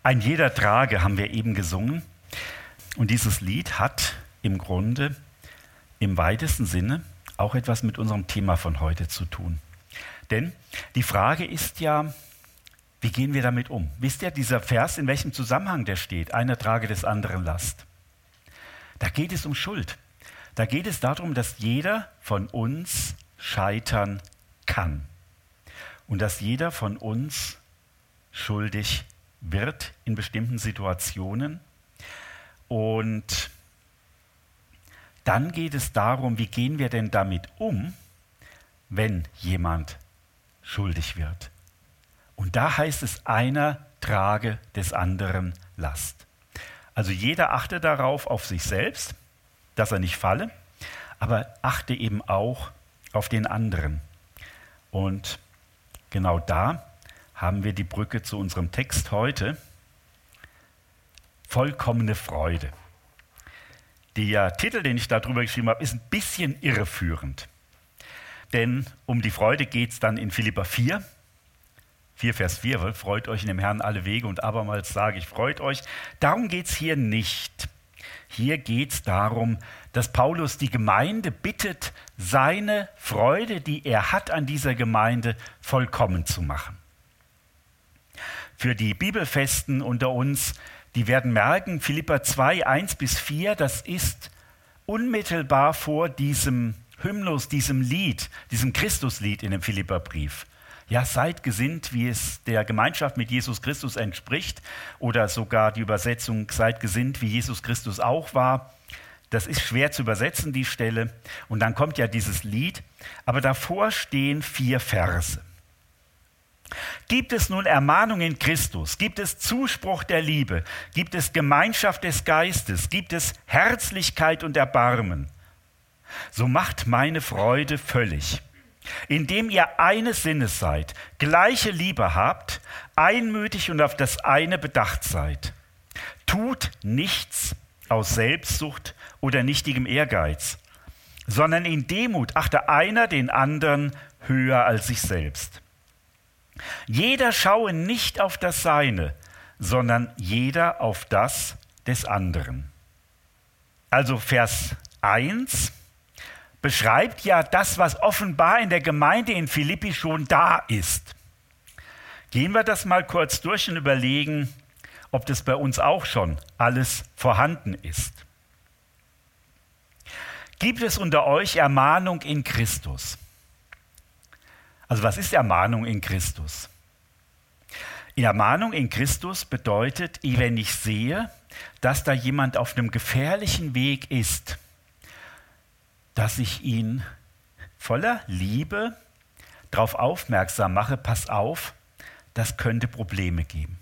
Ein jeder trage haben wir eben gesungen. Und dieses Lied hat im Grunde im weitesten Sinne auch etwas mit unserem Thema von heute zu tun. Denn die Frage ist ja, wie gehen wir damit um? Wisst ihr, dieser Vers, in welchem Zusammenhang der steht? Einer trage des anderen Last. Da geht es um Schuld. Da geht es darum, dass jeder von uns scheitern kann. Und dass jeder von uns schuldig wird in bestimmten Situationen. Und dann geht es darum, wie gehen wir denn damit um, wenn jemand schuldig wird. Und da heißt es, einer trage des anderen Last. Also jeder achte darauf auf sich selbst, dass er nicht falle, aber achte eben auch auf den anderen. Und genau da haben wir die Brücke zu unserem Text heute. Vollkommene Freude. Der Titel, den ich darüber geschrieben habe, ist ein bisschen irreführend. Denn um die Freude geht es dann in Philipper 4, Vers 4, freut euch in dem Herrn alle Wege und abermals sage ich, freut euch. Darum geht es hier nicht. Hier geht es darum, dass Paulus die Gemeinde bittet, seine Freude, die er hat an dieser Gemeinde, vollkommen zu machen. Für die Bibelfesten unter uns, die werden merken, Philipper 2, 1-4, das ist unmittelbar vor diesem Hymnus, diesem Lied, diesem Christuslied in dem Philipperbrief. Ja, seid gesinnt, wie es der Gemeinschaft mit Jesus Christus entspricht, oder sogar die Übersetzung, seid gesinnt, wie Jesus Christus auch war. Das ist schwer zu übersetzen, die Stelle. Und dann kommt ja dieses Lied, aber davor stehen 4 Verse. Gibt es nun Ermahnung in Christus? Gibt es Zuspruch der Liebe? Gibt es Gemeinschaft des Geistes? Gibt es Herzlichkeit und Erbarmen? So macht meine Freude völlig, indem ihr eines Sinnes seid, gleiche Liebe habt, einmütig und auf das eine bedacht seid. Tut nichts aus Selbstsucht oder nichtigem Ehrgeiz, sondern in Demut achte einer den anderen höher als sich selbst. Jeder schaue nicht auf das Seine, sondern jeder auf das des anderen. Also Vers 1 beschreibt ja das, was offenbar in der Gemeinde in Philippi schon da ist. Gehen wir das mal kurz durch und überlegen, ob das bei uns auch schon alles vorhanden ist. Gibt es unter euch Ermahnung in Christus? Also was ist Ermahnung in Christus? Ermahnung in Christus bedeutet, wenn ich sehe, dass da jemand auf einem gefährlichen Weg ist, dass ich ihn voller Liebe darauf aufmerksam mache, pass auf, das könnte Probleme geben.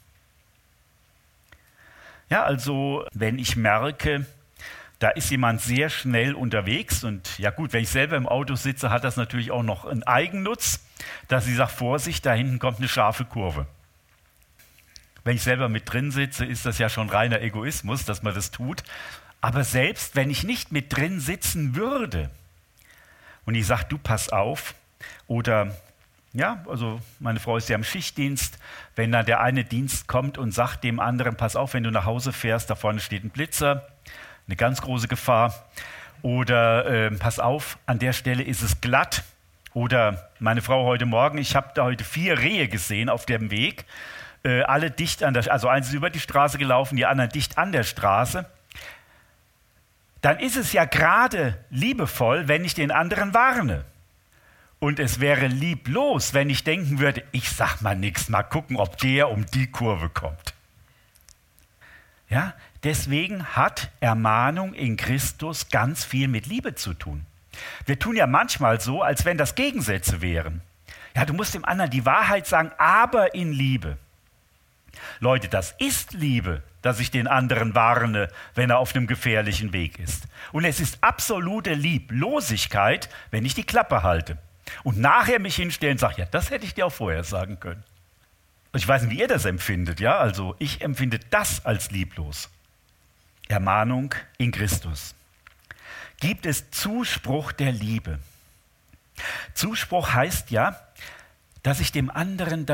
Ja, also wenn ich merke, da ist jemand sehr schnell unterwegs und ja gut, wenn ich selber im Auto sitze, hat das natürlich auch noch einen Eigennutz, dass ich sage, Vorsicht, da hinten kommt eine scharfe Kurve. Wenn ich selber mit drin sitze, ist das ja schon reiner Egoismus, dass man das tut. Aber selbst wenn ich nicht mit drin sitzen würde und ich sage, du pass auf, oder ja, also meine Frau ist ja im Schichtdienst, wenn dann der eine Dienst kommt und sagt dem anderen, pass auf, wenn du nach Hause fährst, da vorne steht ein Blitzer, eine ganz große Gefahr, oder pass auf, an der Stelle ist es glatt, oder meine Frau heute Morgen, ich habe da heute 4 Rehe gesehen auf dem Weg, alle dicht an der, also eins ist über die Straße gelaufen, die anderen dicht an der Straße. Dann ist es ja gerade liebevoll, wenn ich den anderen warne. Und es wäre lieblos, wenn ich denken würde, ich sag mal nichts, mal gucken, ob der um die Kurve kommt. Ja, deswegen hat Ermahnung in Christus ganz viel mit Liebe zu tun. Wir tun ja manchmal so, als wenn das Gegensätze wären. Ja, du musst dem anderen die Wahrheit sagen, aber in Liebe. Leute, das ist Liebe, dass ich den anderen warne, wenn er auf einem gefährlichen Weg ist. Und es ist absolute Lieblosigkeit, wenn ich die Klappe halte und nachher mich hinstelle und sage, ja, das hätte ich dir auch vorher sagen können. Ich weiß nicht, wie ihr das empfindet, ja? Also ich empfinde das als lieblos. Ermahnung in Christus. Gibt es Zuspruch der Liebe? Zuspruch heißt ja, dass ich dem anderen das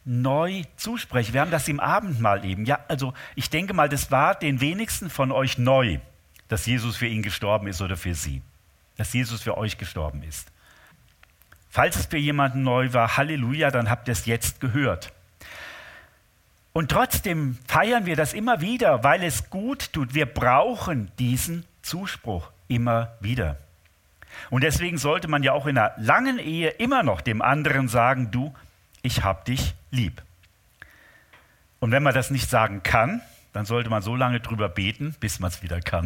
neu zuspreche. Wir haben das im Abendmahl eben. Ja, also ich denke mal, das war den wenigsten von euch neu, dass Jesus für ihn gestorben ist oder für sie. Dass Jesus für euch gestorben ist. Falls es für jemanden neu war, Halleluja, dann habt ihr es jetzt gehört. Und trotzdem feiern wir das immer wieder, weil es gut tut. Wir brauchen diesen Zuspruch immer wieder. Und deswegen sollte man ja auch in einer langen Ehe immer noch dem anderen sagen, du, ich hab dich lieb. Und wenn man das nicht sagen kann, dann sollte man so lange drüber beten, bis man es wieder kann.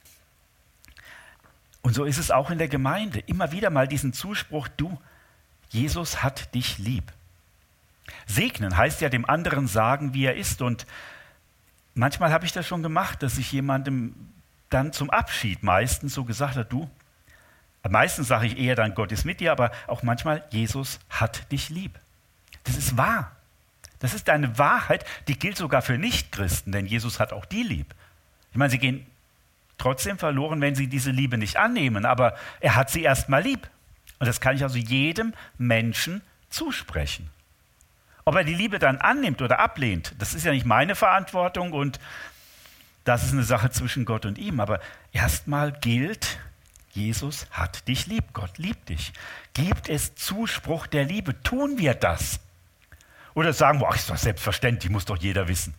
Und so ist es auch in der Gemeinde. Immer wieder mal diesen Zuspruch, du, Jesus hat dich lieb. Segnen heißt ja dem anderen sagen, wie er ist. Und manchmal habe ich das schon gemacht, dass ich jemandem dann zum Abschied meistens so gesagt habe, du, meistens sage ich eher dann, Gott ist mit dir, aber auch manchmal, Jesus hat dich lieb. Das ist wahr. Das ist eine Wahrheit, die gilt sogar für Nichtchristen, denn Jesus hat auch die lieb. Ich meine, sie gehen trotzdem verloren, wenn sie diese Liebe nicht annehmen, aber er hat sie erst mal lieb. Und das kann ich also jedem Menschen zusprechen. Ob er die Liebe dann annimmt oder ablehnt, das ist ja nicht meine Verantwortung und das ist eine Sache zwischen Gott und ihm. Aber erstmal gilt, Jesus hat dich lieb, Gott liebt dich. Gibt es Zuspruch der Liebe? Tun wir das? Oder sagen wir, ist doch selbstverständlich, muss doch jeder wissen.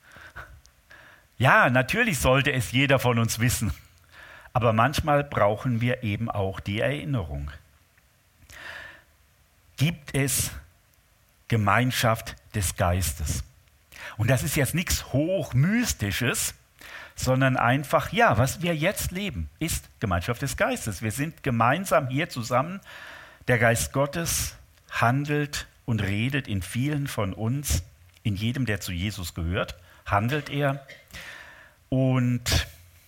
Ja, natürlich sollte es jeder von uns wissen. Aber manchmal brauchen wir eben auch die Erinnerung. Gibt es Gemeinschaft des Geistes? Und das ist jetzt nichts Hochmystisches, sondern einfach, ja, was wir jetzt leben, ist Gemeinschaft des Geistes. Wir sind gemeinsam hier zusammen. Der Geist Gottes handelt und redet in vielen von uns, in jedem, der zu Jesus gehört, handelt er. Und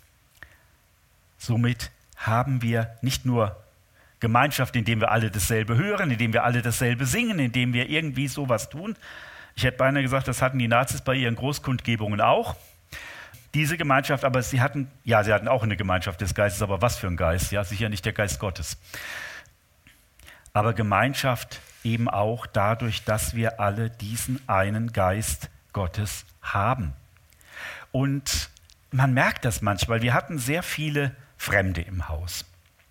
somit haben wir nicht nur Gemeinschaft, indem wir alle dasselbe hören, indem wir alle dasselbe singen, indem wir irgendwie sowas tun. Ich hätte beinahe gesagt, das hatten die Nazis bei ihren Großkundgebungen auch. Diese Gemeinschaft, aber sie hatten auch eine Gemeinschaft des Geistes, aber was für ein Geist? Ja, sicher nicht der Geist Gottes. Aber Gemeinschaft eben auch dadurch, dass wir alle diesen einen Geist Gottes haben. Und man merkt das manchmal. Wir hatten sehr viele Fremde im Haus.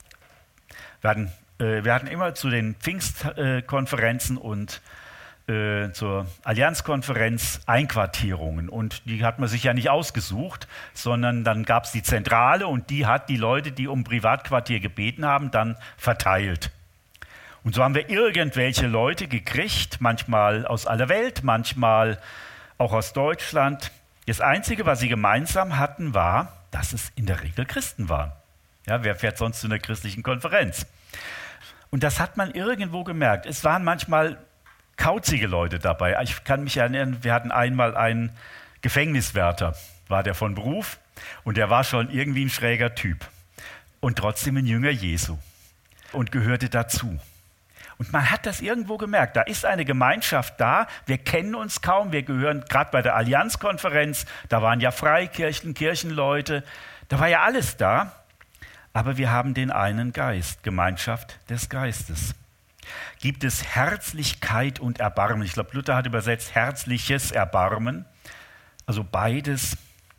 Wir hatten immer zu den Pfingstkonferenzen und zur Allianzkonferenz Einquartierungen. Und die hat man sich ja nicht ausgesucht, sondern dann gab es die Zentrale und die hat die Leute, die um Privatquartier gebeten haben, dann verteilt. Und so haben wir irgendwelche Leute gekriegt, manchmal aus aller Welt, manchmal auch aus Deutschland. Das Einzige, was sie gemeinsam hatten, war, dass es in der Regel Christen waren. Ja, wer fährt sonst zu einer christlichen Konferenz? Und das hat man irgendwo gemerkt. Es waren manchmal kauzige Leute dabei. Ich kann mich erinnern, wir hatten einmal einen Gefängniswärter, war der von Beruf, und der war schon irgendwie ein schräger Typ und trotzdem ein Jünger Jesu und gehörte dazu. Und man hat das irgendwo gemerkt, da ist eine Gemeinschaft da, wir kennen uns kaum, wir gehören gerade bei der Allianzkonferenz, da waren ja Freikirchen, Kirchenleute, da war ja alles da, aber wir haben den einen Geist, Gemeinschaft des Geistes. Gibt es Herzlichkeit und Erbarmen? Ich glaube, Luther hat übersetzt herzliches Erbarmen, also beides.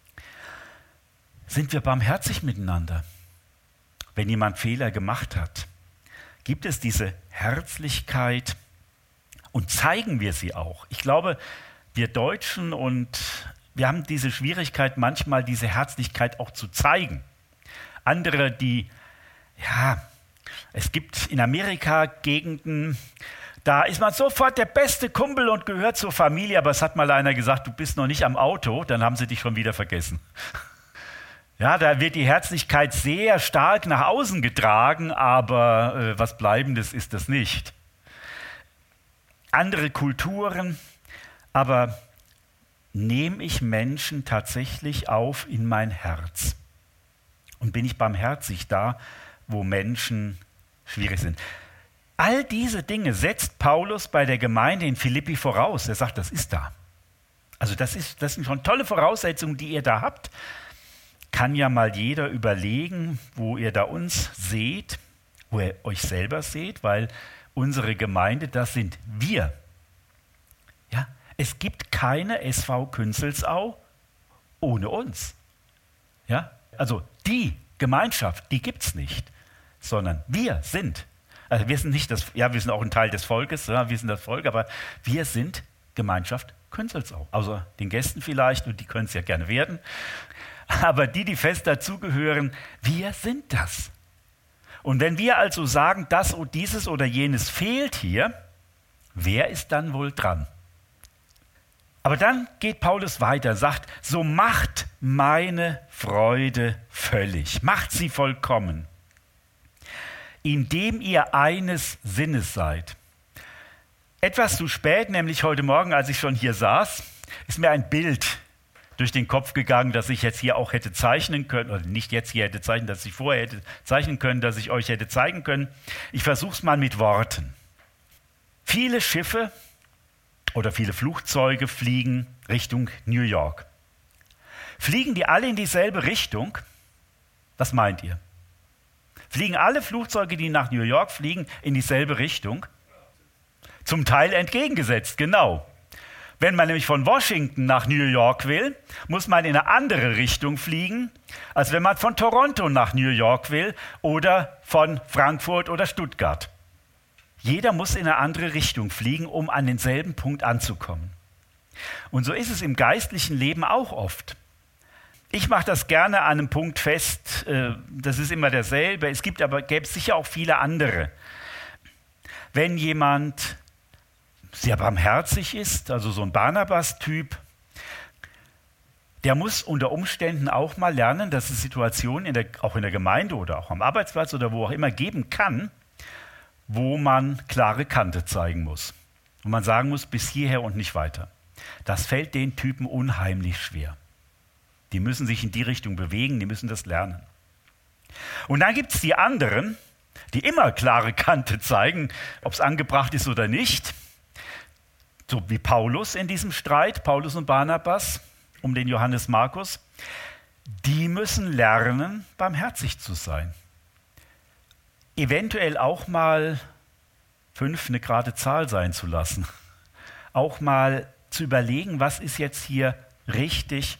Sind wir barmherzig miteinander, wenn jemand Fehler gemacht hat? Gibt es diese Herzlichkeit und zeigen wir sie auch? Ich glaube, wir Deutschen wir haben diese Schwierigkeit, manchmal diese Herzlichkeit auch zu zeigen. Andere, es gibt in Amerika Gegenden, da ist man sofort der beste Kumpel und gehört zur Familie, aber es hat mal einer gesagt, du bist noch nicht am Auto, dann haben sie dich schon wieder vergessen. Ja, da wird die Herzlichkeit sehr stark nach außen getragen, aber was Bleibendes ist das nicht. Andere Kulturen, aber nehme ich Menschen tatsächlich auf in mein Herz? Und bin ich barmherzig da, wo Menschen schwierig sind? All diese Dinge setzt Paulus bei der Gemeinde in Philippi voraus. Er sagt, das ist da. Also das sind schon tolle Voraussetzungen, die ihr da habt. Kann ja mal jeder überlegen, wo ihr da uns seht, wo ihr euch selber seht, weil unsere Gemeinde, das sind wir. Ja, es gibt keine SV Künzelsau ohne uns. Ja? Also die Gemeinschaft, die gibt es nicht, sondern wir sind. Also wir sind nicht wir sind auch ein Teil des Volkes, ja, wir sind das Volk, aber wir sind Gemeinschaft Künzelsau. Außer den Gästen vielleicht, und die können es ja gerne werden. Aber die fest dazugehören, wir sind das. Und wenn wir also sagen, das und dieses oder jenes fehlt hier, wer ist dann wohl dran? Aber dann geht Paulus weiter, sagt, so macht meine Freude völlig, macht sie vollkommen, indem ihr eines Sinnes seid. Etwas zu spät, nämlich heute Morgen, als ich schon hier saß, ist mir ein Bild durch den Kopf gegangen, dass ich jetzt hier auch hätte zeichnen können, oder nicht jetzt hier hätte zeichnen, dass ich vorher hätte zeichnen können, dass ich euch hätte zeigen können. Ich versuche es mal mit Worten. Viele Schiffe oder viele Flugzeuge fliegen Richtung New York. Fliegen die alle in dieselbe Richtung? Was meint ihr? Fliegen alle Flugzeuge, die nach New York fliegen, in dieselbe Richtung? Zum Teil entgegengesetzt, genau. Wenn man nämlich von Washington nach New York will, muss man in eine andere Richtung fliegen, als wenn man von Toronto nach New York will oder von Frankfurt oder Stuttgart. Jeder muss in eine andere Richtung fliegen, um an denselben Punkt anzukommen. Und so ist es im geistlichen Leben auch oft. Ich mache das gerne an einem Punkt fest, das ist immer derselbe, gäbe es sicher auch viele andere. Wenn jemand sehr barmherzig ist, also so ein Barnabas-Typ, der muss unter Umständen auch mal lernen, dass es Situationen auch in der Gemeinde oder auch am Arbeitsplatz oder wo auch immer geben kann, wo man klare Kante zeigen muss. Und man sagen muss, bis hierher und nicht weiter. Das fällt den Typen unheimlich schwer. Die müssen sich in die Richtung bewegen, die müssen das lernen. Und dann gibt es die anderen, die immer klare Kante zeigen, ob es angebracht ist oder nicht. So wie Paulus in diesem Streit, Paulus und Barnabas um den Johannes Markus. Die müssen lernen, barmherzig zu sein. Eventuell auch mal 5 eine gerade Zahl sein zu lassen. Auch mal zu überlegen, was ist jetzt hier richtig.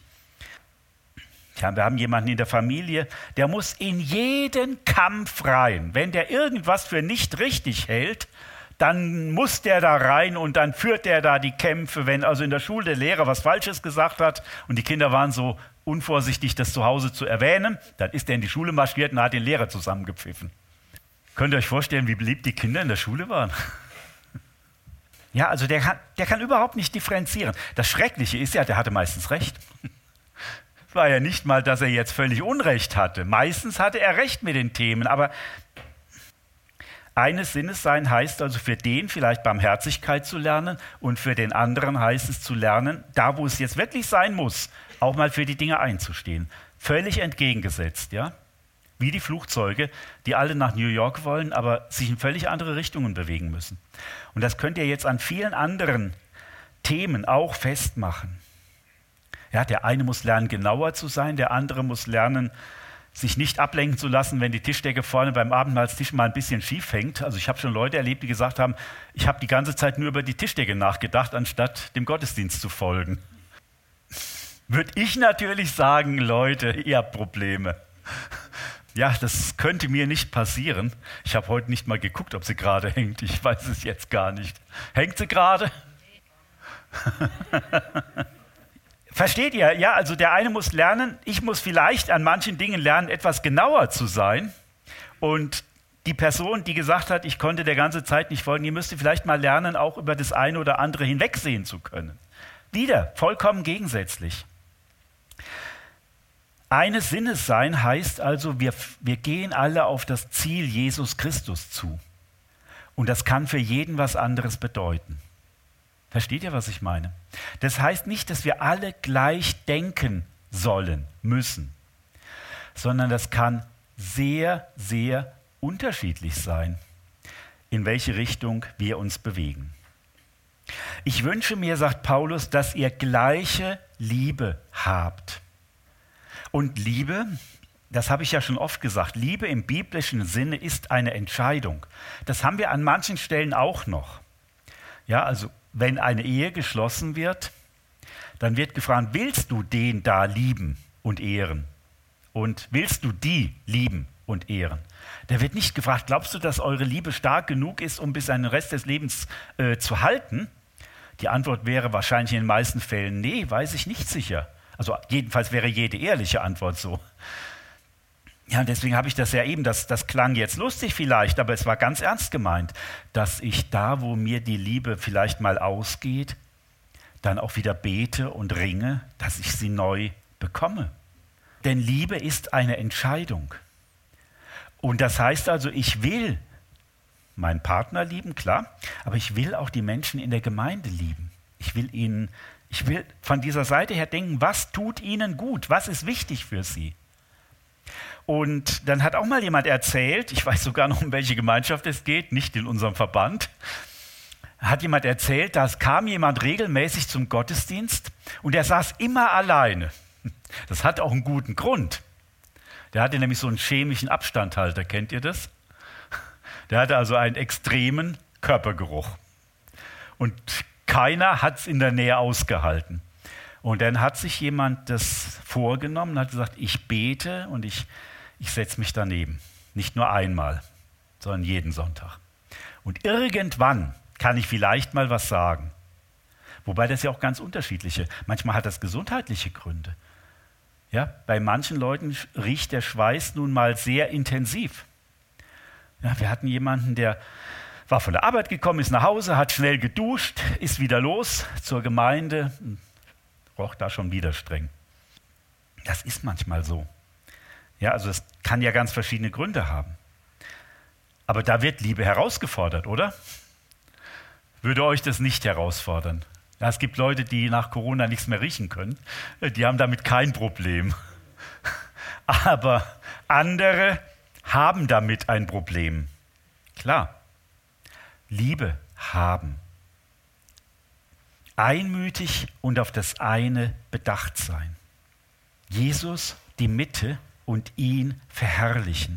Ja, wir haben jemanden in der Familie, der muss in jeden Kampf rein. Wenn der irgendwas für nicht richtig hält, dann muss der da rein und dann führt der da die Kämpfe. Wenn also in der Schule der Lehrer was Falsches gesagt hat und die Kinder waren so unvorsichtig, das zu Hause zu erwähnen, dann ist der in die Schule marschiert und hat den Lehrer zusammengepfiffen. Könnt ihr euch vorstellen, wie beliebt die Kinder in der Schule waren? Ja, also der kann überhaupt nicht differenzieren. Das Schreckliche ist ja, der hatte meistens recht. Es war ja nicht mal, dass er jetzt völlig Unrecht hatte. Meistens hatte er recht mit den Themen, aber eines Sinnes sein heißt also für den vielleicht Barmherzigkeit zu lernen und für den anderen heißt es zu lernen, da wo es jetzt wirklich sein muss, auch mal für die Dinge einzustehen. Völlig entgegengesetzt, ja? Wie die Flugzeuge, die alle nach New York wollen, aber sich in völlig andere Richtungen bewegen müssen. Und das könnt ihr jetzt an vielen anderen Themen auch festmachen. Ja, der eine muss lernen, genauer zu sein, der andere muss lernen, sich nicht ablenken zu lassen, wenn die Tischdecke vorne beim Abendmahlstisch mal ein bisschen schief hängt. Also ich habe schon Leute erlebt, die gesagt haben, ich habe die ganze Zeit nur über die Tischdecke nachgedacht, anstatt dem Gottesdienst zu folgen. Würde ich natürlich sagen, Leute, ihr habt Probleme. Ja, das könnte mir nicht passieren. Ich habe heute nicht mal geguckt, ob sie gerade hängt. Ich weiß es jetzt gar nicht. Hängt sie gerade? Versteht ihr? Ja, also der eine muss lernen, ich muss vielleicht an manchen Dingen lernen, etwas genauer zu sein. Und die Person, die gesagt hat, ich konnte der ganze Zeit nicht folgen, die müsste vielleicht mal lernen, auch über das eine oder andere hinwegsehen zu können. Wieder, vollkommen gegensätzlich. Eines Sinnes sein heißt also, wir gehen alle auf das Ziel Jesus Christus zu. Und das kann für jeden was anderes bedeuten. Versteht ihr, was ich meine? Das heißt nicht, dass wir alle gleich denken sollen, müssen, sondern das kann sehr, sehr unterschiedlich sein, in welche Richtung wir uns bewegen. Ich wünsche mir, sagt Paulus, dass ihr gleiche Liebe habt. Und Liebe, das habe ich ja schon oft gesagt, Liebe im biblischen Sinne ist eine Entscheidung. Das haben wir an manchen Stellen auch noch. Ja, also wenn eine Ehe geschlossen wird, dann wird gefragt, willst du den da lieben und ehren? Und willst du die lieben und ehren? Da wird nicht gefragt, glaubst du, dass eure Liebe stark genug ist, um bis an den Rest des Lebens zu halten? Die Antwort wäre wahrscheinlich in den meisten Fällen, nee, weiß ich nicht sicher. Also jedenfalls wäre jede ehrliche Antwort so. Ja, und deswegen habe ich das ja eben, das klang jetzt lustig vielleicht, aber es war ganz ernst gemeint, dass ich da, wo mir die Liebe vielleicht mal ausgeht, dann auch wieder bete und ringe, dass ich sie neu bekomme. Denn Liebe ist eine Entscheidung. Und das heißt also, ich will meinen Partner lieben, klar, aber ich will auch die Menschen in der Gemeinde lieben. Ich will von dieser Seite her denken, was tut ihnen gut, was ist wichtig für sie. Und dann hat auch mal jemand erzählt, ich weiß sogar noch, um welche Gemeinschaft es geht, nicht in unserem Verband, hat jemand erzählt, da kam jemand regelmäßig zum Gottesdienst und er saß immer alleine. Das hat auch einen guten Grund. Der hatte nämlich so einen chemischen Abstandhalter, kennt ihr das? Der hatte also einen extremen Körpergeruch. Und keiner hat es in der Nähe ausgehalten. Und dann hat sich jemand das vorgenommen und hat gesagt, ich bete und ich setze mich daneben. Nicht nur einmal, sondern jeden Sonntag. Und irgendwann kann ich vielleicht mal was sagen. Wobei das ja auch ganz unterschiedliche. Manchmal hat das gesundheitliche Gründe. Ja, bei manchen Leuten riecht der Schweiß nun mal sehr intensiv. Ja, wir hatten jemanden, der war von der Arbeit gekommen, ist nach Hause, hat schnell geduscht, ist wieder los zur Gemeinde, roch da schon wieder streng. Das ist manchmal so. Ja, also es kann ja ganz verschiedene Gründe haben. Aber da wird Liebe herausgefordert, oder? Würde euch das nicht herausfordern? Ja, es gibt Leute, die nach Corona nichts mehr riechen können. Die haben damit kein Problem. Aber andere haben damit ein Problem. Klar. Liebe haben. Einmütig und auf das eine bedacht sein. Jesus die Mitte und ihn verherrlichen.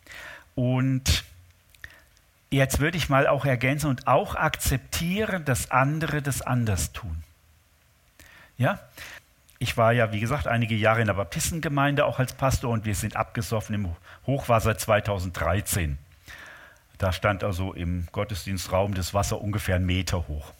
Und jetzt würde ich mal auch ergänzen und auch akzeptieren, dass andere das anders tun. Ja? Ich war ja, wie gesagt, einige Jahre in der Baptistengemeinde auch als Pastor und wir sind abgesoffen im Hochwasser 2013. Da stand also im Gottesdienstraum das Wasser ungefähr 1 Meter hoch.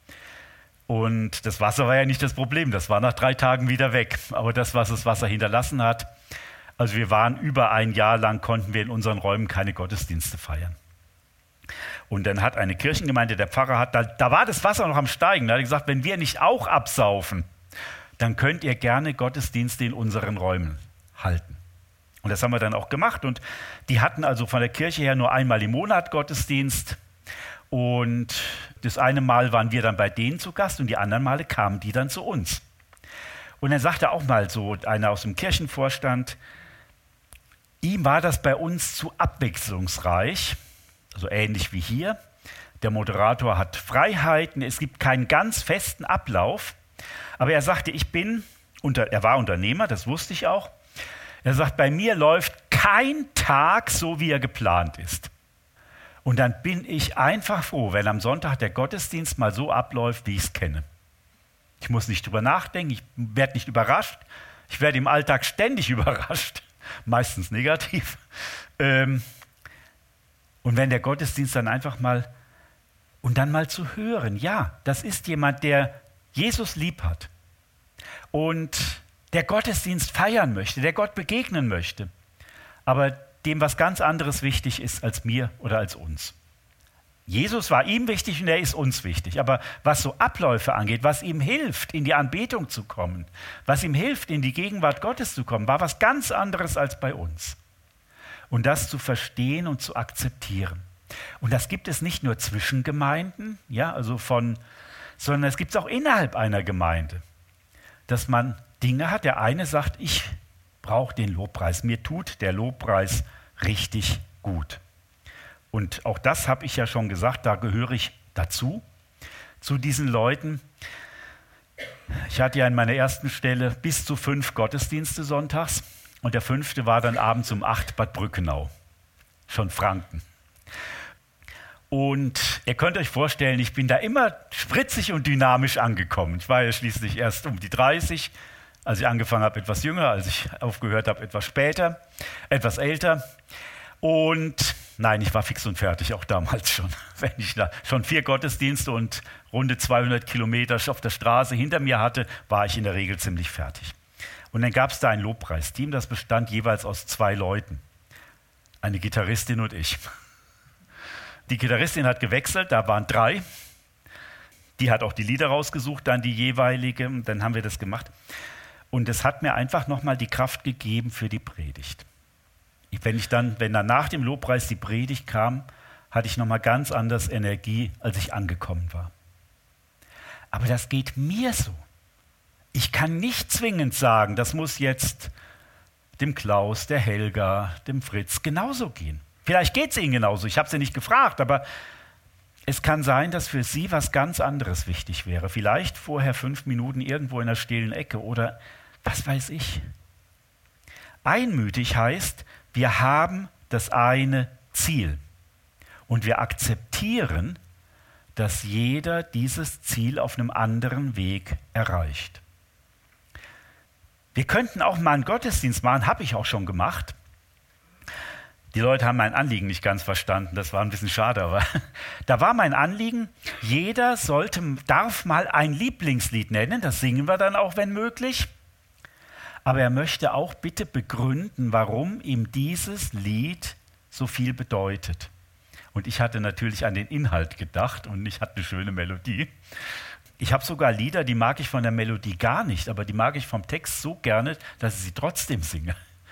Und das Wasser war ja nicht das Problem, das war nach 3 Tagen wieder weg. Aber das, was das Wasser hinterlassen hat, also wir waren über 1 Jahr lang, konnten wir in unseren Räumen keine Gottesdienste feiern. Und dann hat eine Kirchengemeinde, der Pfarrer hat, da war das Wasser noch am Steigen, da hat er gesagt, wenn wir nicht auch absaufen, dann könnt ihr gerne Gottesdienste in unseren Räumen halten. Und das haben wir dann auch gemacht und die hatten also von der Kirche her nur einmal im Monat Gottesdienst und das eine Mal waren wir dann bei denen zu Gast und die anderen Male kamen die dann zu uns. Und dann sagte auch mal so einer aus dem Kirchenvorstand, ihm war das bei uns zu abwechslungsreich, also ähnlich wie hier. Der Moderator hat Freiheiten, es gibt keinen ganz festen Ablauf. Aber er sagte, er war Unternehmer, das wusste ich auch. Er sagt, bei mir läuft kein Tag so, wie er geplant ist. Und dann bin ich einfach froh, wenn am Sonntag der Gottesdienst mal so abläuft, wie ich es kenne. Ich muss nicht drüber nachdenken, ich werde nicht überrascht. Ich werde im Alltag ständig überrascht, meistens negativ. Und wenn der Gottesdienst dann einfach mal, und dann mal zu hören, ja, das ist jemand, der Jesus lieb hat und der Gottesdienst feiern möchte, der Gott begegnen möchte, aber dem was ganz anderes wichtig ist als mir oder als uns. Jesus war ihm wichtig und er ist uns wichtig, aber was so Abläufe angeht, was ihm hilft, in die Anbetung zu kommen, was ihm hilft, in die Gegenwart Gottes zu kommen, war was ganz anderes als bei uns. Und das zu verstehen und zu akzeptieren. Und das gibt es nicht nur zwischen Gemeinden, ja, sondern es gibt es auch innerhalb einer Gemeinde, dass man Dinge hat. Der eine sagt, ich brauche den Lobpreis, mir tut der Lobpreis richtig gut. Und auch das habe ich ja schon gesagt, da gehöre ich dazu, zu diesen Leuten. Ich hatte ja in meiner ersten Stelle bis zu 5 Gottesdienste sonntags und der 5. war dann abends um 8 Bad Brückenau, schon Franken. Und ihr könnt euch vorstellen, ich bin da immer spritzig und dynamisch angekommen. Ich war ja schließlich erst um die 30, als ich angefangen habe, etwas jünger, als ich aufgehört habe, etwas später, etwas älter. Und nein, ich war fix und fertig, auch damals schon. Wenn ich da schon 4 Gottesdienste und runde 200 Kilometer auf der Straße hinter mir hatte, war ich in der Regel ziemlich fertig. Und dann gab es da ein Lobpreisteam, das bestand jeweils aus 2 Leuten. Eine Gitarristin und ich. Die Gitarristin hat gewechselt, da waren 3. Die hat auch die Lieder rausgesucht, dann die jeweilige, und dann haben wir das gemacht. Und es hat mir einfach nochmal die Kraft gegeben für die Predigt. Wenn dann nach dem Lobpreis die Predigt kam, hatte ich nochmal ganz anders Energie, als ich angekommen war. Aber das geht mir so. Ich kann nicht zwingend sagen, das muss jetzt dem Klaus, der Helga, dem Fritz genauso gehen. Vielleicht geht es ihnen genauso, ich habe sie nicht gefragt, aber es kann sein, dass für sie was ganz anderes wichtig wäre. Vielleicht vorher 5 Minuten irgendwo in einer stillen Ecke oder was weiß ich. Einmütig heißt, wir haben das eine Ziel und wir akzeptieren, dass jeder dieses Ziel auf einem anderen Weg erreicht. Wir könnten auch mal einen Gottesdienst machen, habe ich auch schon gemacht. Die Leute haben mein Anliegen nicht ganz verstanden, das war ein bisschen schade, aber da war mein Anliegen, jeder darf mal ein Lieblingslied nennen, das singen wir dann auch, wenn möglich. Aber er möchte auch bitte begründen, warum ihm dieses Lied so viel bedeutet. Und ich hatte natürlich an den Inhalt gedacht und ich hatte eine schöne Melodie. Ich habe sogar Lieder, die mag ich von der Melodie gar nicht, aber die mag ich vom Text so gerne, dass ich sie trotzdem singe.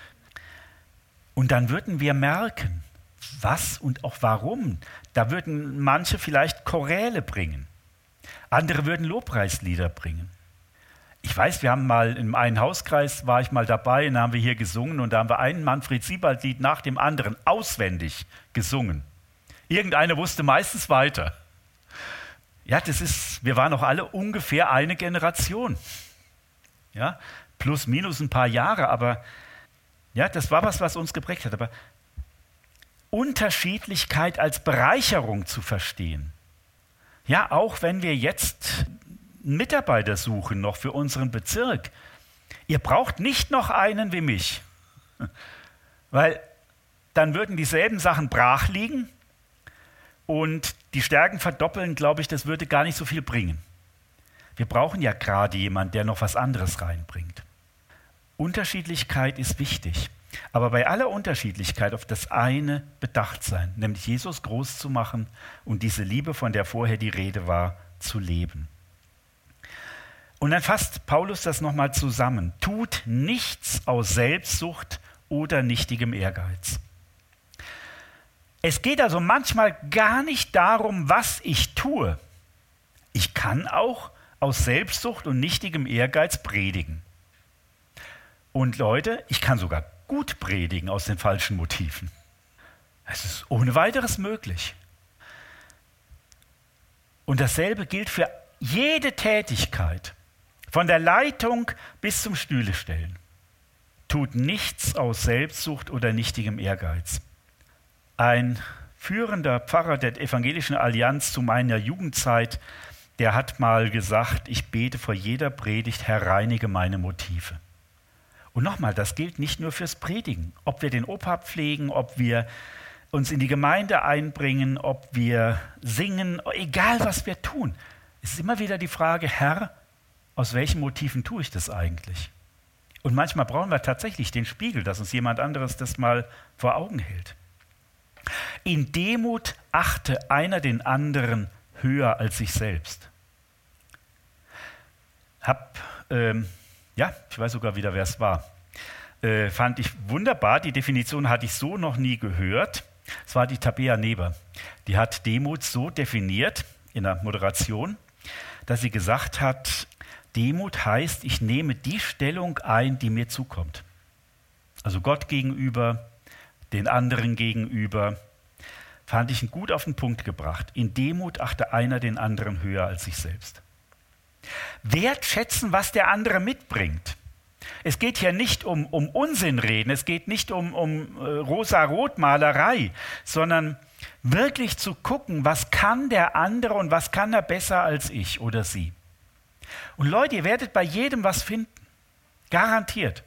Und dann würden wir merken, was und auch warum. Da würden manche vielleicht Choräle bringen. Andere würden Lobpreislieder bringen. Ich weiß, wir haben mal in einem Hauskreis, war ich mal dabei, und da haben wir hier gesungen und da haben wir ein Manfred-Siebald-Lied nach dem anderen auswendig gesungen. Irgendeiner wusste meistens weiter. Ja, wir waren auch alle ungefähr eine Generation. Ja, plus, minus ein paar Jahre, aber ja, das war was uns geprägt hat. Aber Unterschiedlichkeit als Bereicherung zu verstehen. Ja, auch wenn wir jetzt einen Mitarbeiter suchen noch für unseren Bezirk. Ihr braucht nicht noch einen wie mich. Weil dann würden dieselben Sachen brach liegen und die Stärken verdoppeln, glaube ich, das würde gar nicht so viel bringen. Wir brauchen ja gerade jemanden, der noch was anderes reinbringt. Unterschiedlichkeit ist wichtig, aber bei aller Unterschiedlichkeit auf das eine bedacht sein, nämlich Jesus groß zu machen und diese Liebe, von der vorher die Rede war, zu leben. Und dann fasst Paulus das nochmal zusammen. Tut nichts aus Selbstsucht oder nichtigem Ehrgeiz. Es geht also manchmal gar nicht darum, was ich tue. Ich kann auch aus Selbstsucht und nichtigem Ehrgeiz predigen. Und Leute, ich kann sogar gut predigen aus den falschen Motiven. Es ist ohne weiteres möglich. Und dasselbe gilt für jede Tätigkeit, von der Leitung bis zum Stühlestellen. Tut nichts aus Selbstsucht oder nichtigem Ehrgeiz. Ein führender Pfarrer der Evangelischen Allianz zu meiner Jugendzeit, der hat mal gesagt, ich bete vor jeder Predigt, Herr, reinige meine Motive. Und nochmal, das gilt nicht nur fürs Predigen. Ob wir den Opa pflegen, ob wir uns in die Gemeinde einbringen, ob wir singen, egal was wir tun. Es ist immer wieder die Frage, Herr, aus welchen Motiven tue ich das eigentlich? Und manchmal brauchen wir tatsächlich den Spiegel, dass uns jemand anderes das mal vor Augen hält. In Demut achte einer den anderen höher als sich selbst. Ich weiß sogar wieder, wer es war. Fand ich wunderbar, die Definition hatte ich so noch nie gehört. Es war die Tabea Neber. Die hat Demut so definiert in der Moderation, dass sie gesagt hat, Demut heißt, ich nehme die Stellung ein, die mir zukommt. Also Gott gegenüber, den anderen gegenüber. Fand ich gut auf den Punkt gebracht. In Demut achte einer den anderen höher als sich selbst. Wertschätzen, was der andere mitbringt. Es geht hier nicht um Unsinn reden, es geht nicht um Rosa-Rot-Malerei, sondern wirklich zu gucken, was kann der andere und was kann er besser als ich oder sie. Und Leute, ihr werdet bei jedem was finden. Garantiert.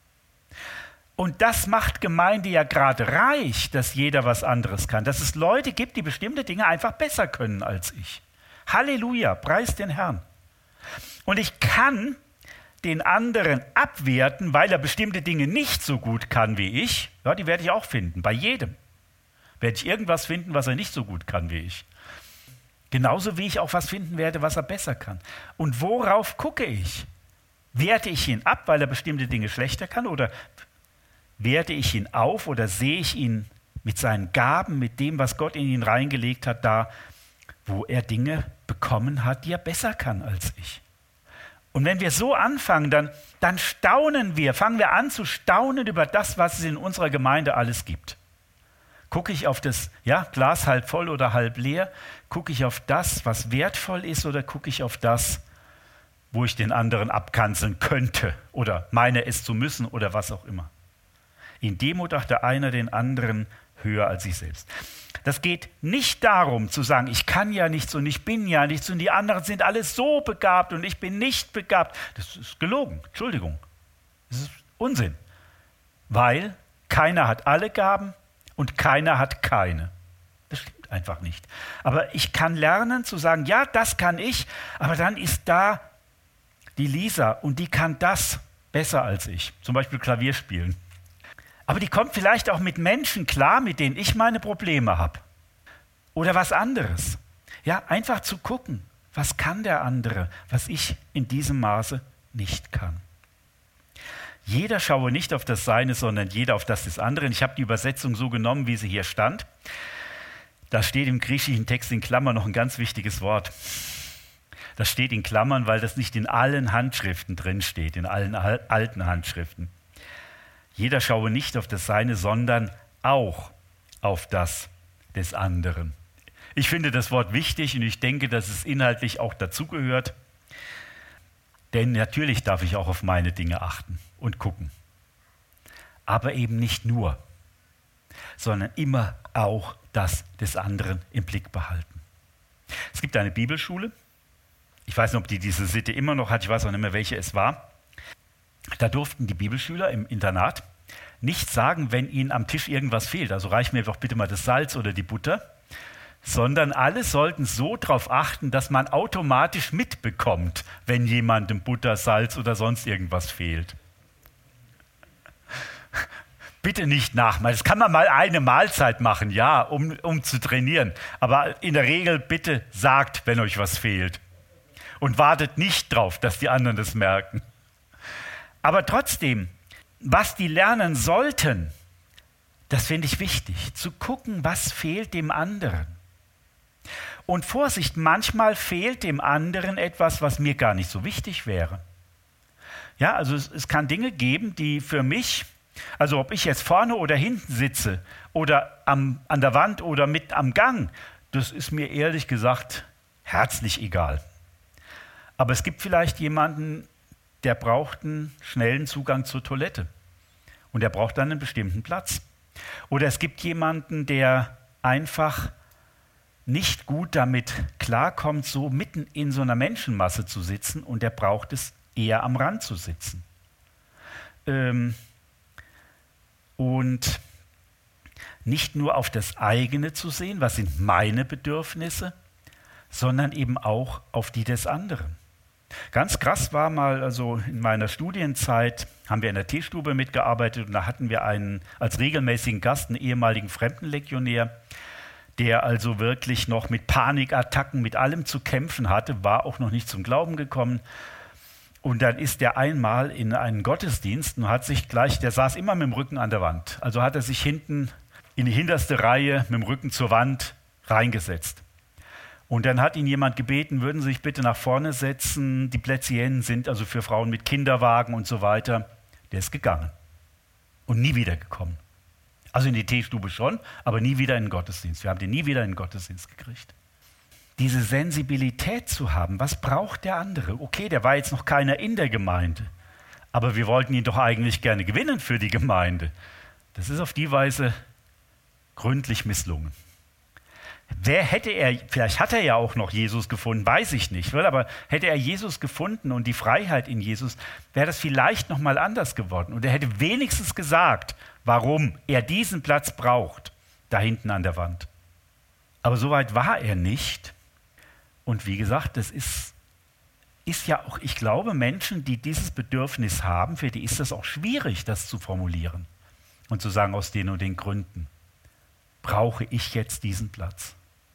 Und das macht Gemeinde ja gerade reich, dass jeder was anderes kann. Dass es Leute gibt, die bestimmte Dinge einfach besser können als ich. Halleluja, preis den Herrn. Und ich kann den anderen abwerten, weil er bestimmte Dinge nicht so gut kann wie ich. Ja, die werde ich auch finden, bei jedem. Werde ich irgendwas finden, was er nicht so gut kann wie ich. Genauso wie ich auch was finden werde, was er besser kann. Und worauf gucke ich? Werte ich ihn ab, weil er bestimmte Dinge schlechter kann? Oder werte ich ihn auf oder sehe ich ihn mit seinen Gaben, mit dem, was Gott in ihn reingelegt hat, da, wo er Dinge bekommen hat, die er besser kann als ich? Und wenn wir so anfangen, dann fangen wir an zu staunen über das, was es in unserer Gemeinde alles gibt. Gucke ich auf das Glas halb voll oder halb leer? Gucke ich auf das, was wertvoll ist, oder gucke ich auf das, wo ich den anderen abkanzeln könnte oder meine es zu müssen oder was auch immer? In Demut achte einer den anderen höher als sich selbst. Das geht nicht darum zu sagen, ich kann ja nichts und ich bin ja nichts und die anderen sind alle so begabt und ich bin nicht begabt. Das ist gelogen, Entschuldigung. Das ist Unsinn. Weil keiner hat alle Gaben und keiner hat keine. Das stimmt einfach nicht. Aber ich kann lernen zu sagen, ja, das kann ich, aber dann ist da die Lisa und die kann das besser als ich. Zum Beispiel Klavier spielen. Aber die kommt vielleicht auch mit Menschen klar, mit denen ich meine Probleme habe. Oder was anderes. Ja, einfach zu gucken, was kann der andere, was ich in diesem Maße nicht kann. Jeder schaue nicht auf das Seine, sondern jeder auf das des anderen. Ich habe die Übersetzung so genommen, wie sie hier stand. Da steht im griechischen Text in Klammern noch ein ganz wichtiges Wort. Das steht in Klammern, weil das nicht in allen Handschriften drin steht, in allen alten Handschriften. Jeder schaue nicht auf das Seine, sondern auch auf das des anderen. Ich finde das Wort wichtig und ich denke, dass es inhaltlich auch dazugehört. Denn natürlich darf ich auch auf meine Dinge achten und gucken. Aber eben nicht nur, sondern immer auch das des anderen im Blick behalten. Es gibt eine Bibelschule. Ich weiß nicht, ob die diese Sitte immer noch hat. Ich weiß auch nicht mehr, welche es war. Da durften die Bibelschüler im Internat nicht sagen, wenn ihnen am Tisch irgendwas fehlt. Also reich mir doch bitte mal das Salz oder die Butter. Sondern alle sollten so darauf achten, dass man automatisch mitbekommt, wenn jemandem Butter, Salz oder sonst irgendwas fehlt. Bitte nicht nachmachen. Das kann man mal eine Mahlzeit machen, ja, um zu trainieren. Aber in der Regel bitte sagt, wenn euch was fehlt. Und wartet nicht drauf, dass die anderen das merken. Aber trotzdem, was die lernen sollten, das finde ich wichtig. Zu gucken, was fehlt dem anderen. Und Vorsicht, manchmal fehlt dem anderen etwas, was mir gar nicht so wichtig wäre. Ja, also es kann Dinge geben, die für mich, also ob ich jetzt vorne oder hinten sitze oder an der Wand oder mit am Gang, das ist mir ehrlich gesagt herzlich egal. Aber es gibt vielleicht jemanden, der braucht einen schnellen Zugang zur Toilette und der braucht dann einen bestimmten Platz. Oder es gibt jemanden, der einfach nicht gut damit klarkommt, so mitten in so einer Menschenmasse zu sitzen und der braucht es eher am Rand zu sitzen. Und nicht nur auf das eigene zu sehen, was sind meine Bedürfnisse, sondern eben auch auf die des anderen. Ganz krass war mal, also in meiner Studienzeit haben wir in der Teestube mitgearbeitet und da hatten wir einen als regelmäßigen Gast, einen ehemaligen Fremdenlegionär, der also wirklich noch mit Panikattacken, mit allem zu kämpfen hatte, war auch noch nicht zum Glauben gekommen. Und dann ist er einmal in einen Gottesdienst und hat sich gleich, der saß immer mit dem Rücken an der Wand, also hat er sich hinten in die hinterste Reihe mit dem Rücken zur Wand reingesetzt. Und dann hat ihn jemand gebeten, würden Sie sich bitte nach vorne setzen, die Plätzchen sind also für Frauen mit Kinderwagen und so weiter. Der ist gegangen und nie wiedergekommen. Also in die Teestube schon, aber nie wieder in den Gottesdienst. Wir haben den nie wieder in den Gottesdienst gekriegt. Diese Sensibilität zu haben, was braucht der andere? Okay, der war jetzt noch keiner in der Gemeinde, aber wir wollten ihn doch eigentlich gerne gewinnen für die Gemeinde. Das ist auf die Weise gründlich misslungen. Vielleicht hat er ja auch noch Jesus gefunden, weiß ich nicht, aber hätte er Jesus gefunden und die Freiheit in Jesus, wäre das vielleicht noch mal anders geworden. Und er hätte wenigstens gesagt, warum er diesen Platz braucht, da hinten an der Wand. Aber so weit war er nicht. Und wie gesagt, das ist ja auch, ich glaube, Menschen, die dieses Bedürfnis haben, für die ist das auch schwierig, das zu formulieren und zu sagen, aus den und den Gründen brauche ich jetzt diesen Platz.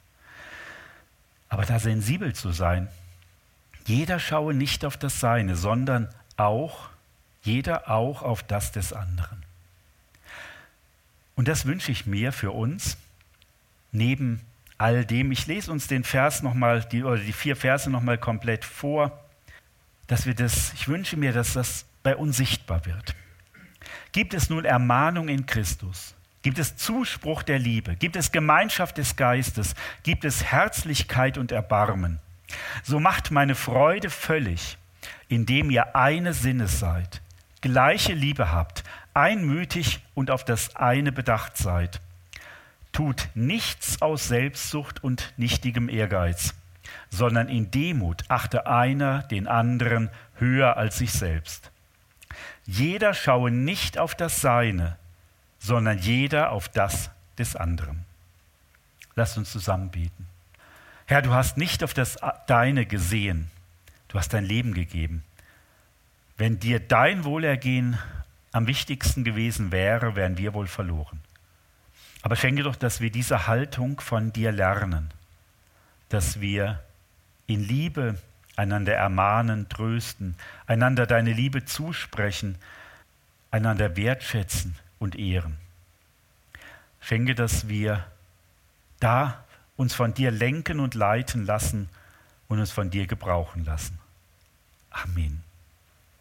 Aber da sensibel zu sein, jeder schaue nicht auf das Seine, sondern jeder auch auf das des anderen. Und das wünsche ich mir für uns, neben all dem. Ich lese uns den Vers nochmal, die 4 Verse nochmal komplett vor, ich wünsche mir, dass das bei uns sichtbar wird. Gibt es nun Ermahnung in Christus? Gibt es Zuspruch der Liebe? Gibt es Gemeinschaft des Geistes? Gibt es Herzlichkeit und Erbarmen? So macht meine Freude völlig, indem ihr eine Sinnes seid, gleiche Liebe habt, einmütig und auf das eine bedacht seid. Tut nichts aus Selbstsucht und nichtigem Ehrgeiz, sondern in Demut achte einer den anderen höher als sich selbst. Jeder schaue nicht auf das Seine, sondern jeder auf das des anderen. Lasst uns zusammen beten. Herr, du hast nicht auf das Deine gesehen, du hast dein Leben gegeben. Wenn dir dein Wohlergehen am wichtigsten gewesen wäre, wären wir wohl verloren. Aber schenke doch, dass wir diese Haltung von dir lernen, dass wir in Liebe einander ermahnen, trösten, einander deine Liebe zusprechen, einander wertschätzen und ehren. Schenke, dass wir da uns von dir lenken und leiten lassen und uns von dir gebrauchen lassen. Amen.